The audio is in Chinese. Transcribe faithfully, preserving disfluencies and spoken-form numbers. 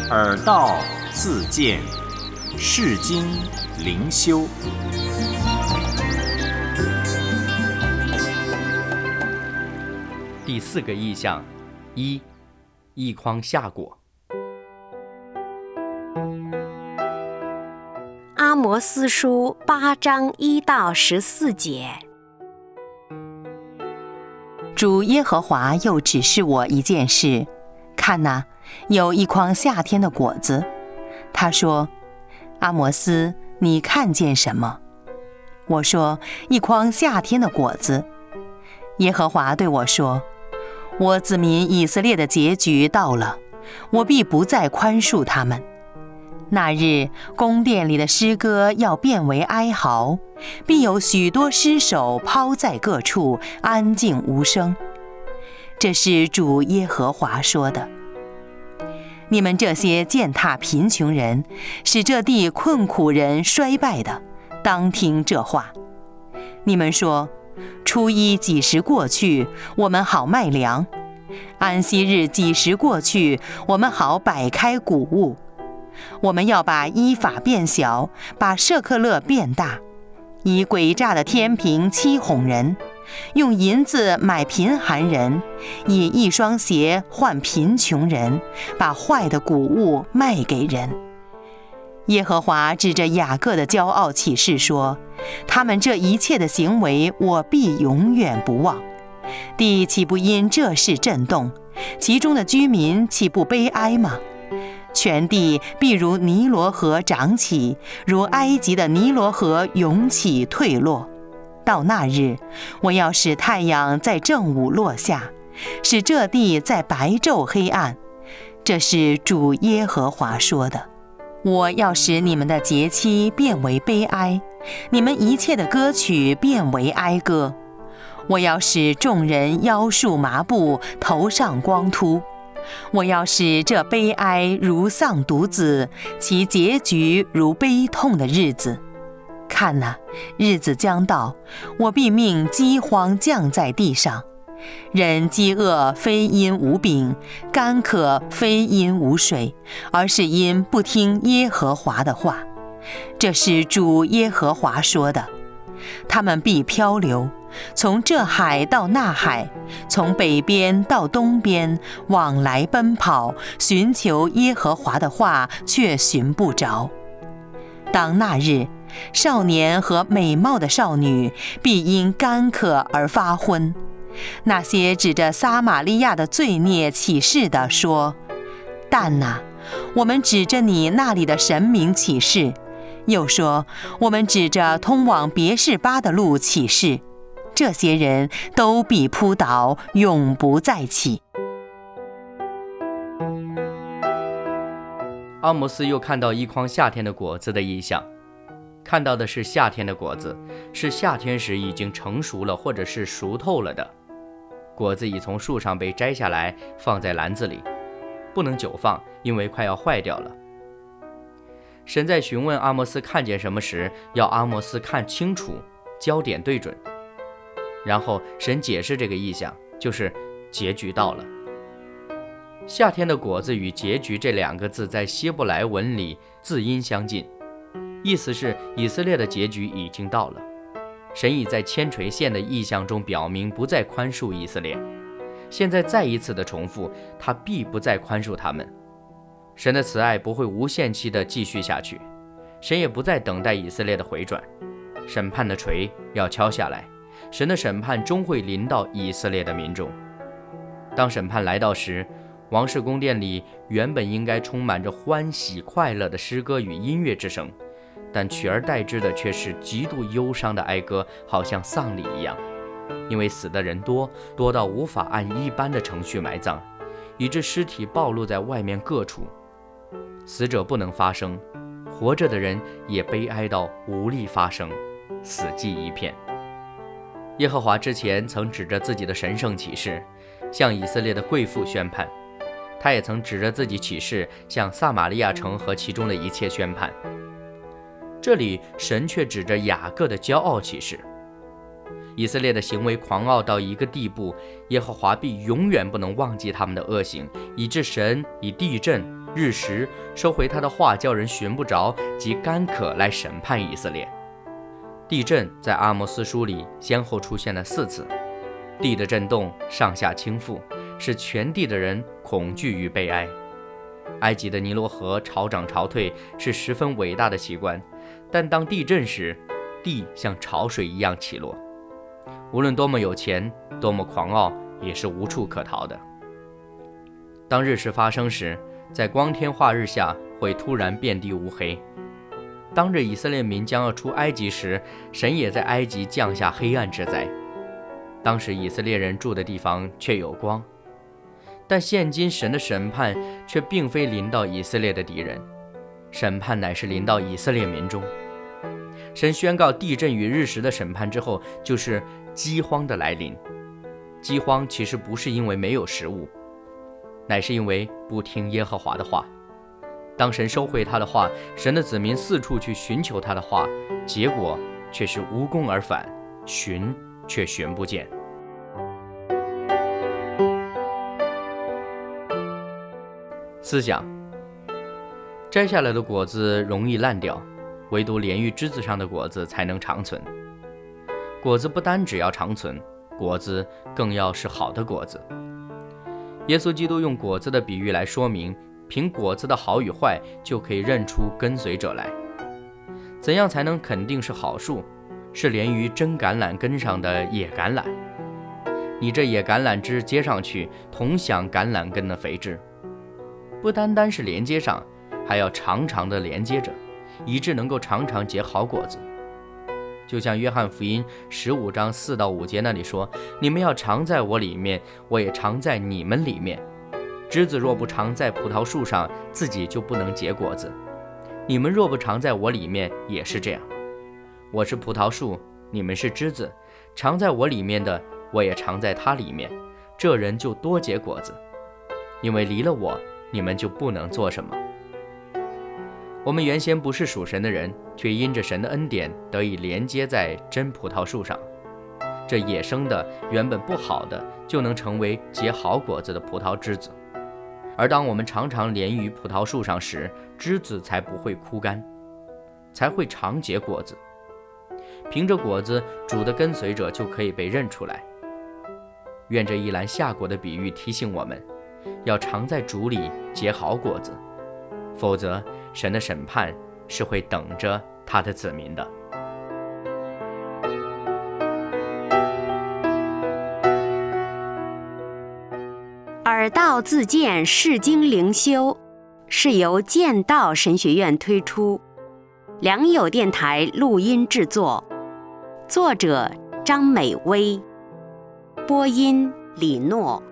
耳道自见，世经灵修。 第四个异象，一，一筐夏果。 阿摩司书八章一到十四节。 主耶和华又指示我一件事，看哪，有一筐夏天的果子。他说：阿摩斯，你看见什么？我说：一筐夏天的果子。耶和华对我说：我子民以色列的结局到了，我必不再宽恕他们。那日，宫殿里的诗歌要变为哀嚎，必有许多尸首抛在各处，安静无声。这是主耶和华说的。你们这些践踏贫穷人，使这地困苦人衰败的，当听这话。你们说，初一几时过去，我们好卖粮；安息日几时过去，我们好摆开谷物。我们要把依法变小，把舍客勒变大，以诡诈的天平欺哄人，用银子买贫寒人，以一双鞋换贫穷人，把坏的谷物卖给人。耶和华指着雅各的骄傲起誓说，他们这一切的行为，我必永远不忘。地岂不因这事震动？其中的居民岂不悲哀吗？全地必如尼罗河涨起，如埃及的尼罗河涌起退落。到那日，我要使太阳在正午落下，使这地在白昼黑暗。这是主耶和华说的。我要使你们的节期变为悲哀，你们一切的歌曲变为哀歌。我要使众人腰束麻布，头上光秃。我要使这悲哀如丧独子，其结局如悲痛的日子。看哪，日子将到，我必命饥荒降在地上。人饥饿非因无饼，干渴非因无水，而是因不听耶和华的话。这是主耶和华说的。他们必漂流，从这海到那海，从北边到东边，往来奔跑，寻求耶和华的话，却寻不着。当那日，少年和美貌的少女必因干渴而发昏。那些指着撒玛利亚的罪孽起誓的说：但哪，我们指着你那里的神明起誓。又说，我们指着通往别是巴的路起誓。这些人都必扑倒，永不再起。 阿摩斯又看到一筐夏天的果子的异象，看到的是夏天的果子，是夏天时已经成熟了或者是熟透了的果子，已从树上被摘下来，放在篮子里，不能久放，因为快要坏掉了。神在询问阿摩斯看见什么时，要阿摩斯看清楚，焦点对准。然后神解释这个意象，就是结局到了。夏天的果子与结局这两个字在希伯来文里字音相近，意思是以色列的结局已经到了。神已在千垂线的意象中表明不再宽恕以色列，现在再一次的重复，他必不再宽恕他们。神的慈爱不会无限期的继续下去，神也不再等待以色列的回转。审判的锤要敲下来，神的审判终会临到以色列的民众。当审判来到时，王室宫殿里原本应该充满着欢喜快乐的诗歌与音乐之声，但取而代之的却是极度忧伤的哀歌，好像丧礼一样。因为死的人多，多到无法按一般的程序埋葬，以致尸体暴露在外面各处。死者不能发声，活着的人也悲哀到无力发声，死寂一片。耶和华之前曾指着自己的神圣启示，向以色列的贵妇宣判，他也曾指着自己启示，向撒玛利亚城和其中的一切宣判。这里神却指着雅各的骄傲启示，以色列的行为狂傲到一个地步，耶和华必永远不能忘记他们的恶行，以致神以地震、 日食收回他的话，叫人寻不着及干渴来审判以色列。地震在阿摩斯书里先后出现了四次，地的震动上下倾覆，使全地的人恐惧与悲哀。埃及的尼罗河潮涨潮退是十分伟大的奇观，但当地震时，地像潮水一样起落。无论多么有钱，多么狂傲，也是无处可逃的。当日食发生时，在光天化日下会突然遍地乌黑。当日以色列民将要出埃及时，神也在埃及降下黑暗之灾。当时以色列人住的地方却有光，但现今神的审判却并非临到以色列的敌人，审判乃是临到以色列民中。神宣告地震与日食的审判之后，就是饥荒的来临。饥荒其实不是因为没有食物，乃是因为不听耶和华的话。当神收回他的话，神的子民四处去寻求他的话，结果却是无功而返，寻却寻不见。思想：摘下来的果子容易烂掉，唯独连于枝子上的果子才能长存。果子不单只要长存，果子更要是好的果子。耶稣基督用果子的比喻来说明，凭果子的好与坏就可以认出跟随者来。怎样才能肯定是好树？是连于真橄榄根上的野橄榄。你这野橄榄枝接上去，同享橄榄根的肥枝。不单单是连接上，还要长长的连接着，以致能够常常结好果子。就像约翰福音十五章四到五节那里说，你们要常在我里面，我也常在你们里面。枝子若不常在葡萄树上，自己就不能结果子。你们若不常在我里面，也是这样。我是葡萄树，你们是枝子，常在我里面的，我也常在他里面，这人就多结果子。因为离了我，你们就不能做什么。我们原先不是属神的人，却因着神的恩典得以连接在真葡萄树上。这野生的原本不好的，就能成为结好果子的葡萄枝子。而当我们常常连于葡萄树上时，枝子才不会枯干，才会常结果子。凭着果子，主的跟随者就可以被认出来。愿这一篮下果的比喻提醒我们，要常在主里结好果子，否则神的审判是会等着他的子民的。 耳道自荐释经灵修是由剑道神学院推出，良友电台录音制作，作者张美薇，播音李诺。